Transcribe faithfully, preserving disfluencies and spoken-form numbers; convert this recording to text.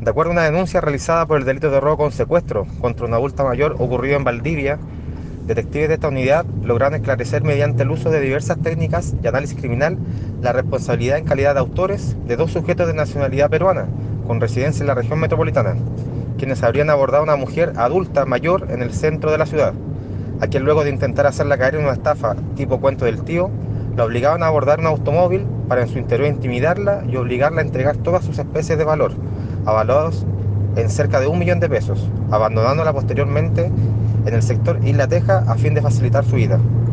De acuerdo a una denuncia realizada por el delito de robo con secuestro contra una adulta mayor ocurrido en Valdivia, detectives de esta unidad lograron esclarecer mediante el uso de diversas técnicas y análisis criminal la responsabilidad en calidad de autores de dos sujetos de nacionalidad peruana con residencia en la región metropolitana, quienes habrían abordado a una mujer adulta mayor en el centro de la ciudad, a quien luego de intentar hacerla caer en una estafa tipo cuento del tío, la obligaban a abordar un automóvil para en su interior intimidarla y obligarla a entregar todas sus especies de valor, avalados en cerca de un millón de pesos, abandonándola posteriormente en el sector Isla Teja a fin de facilitar su vida.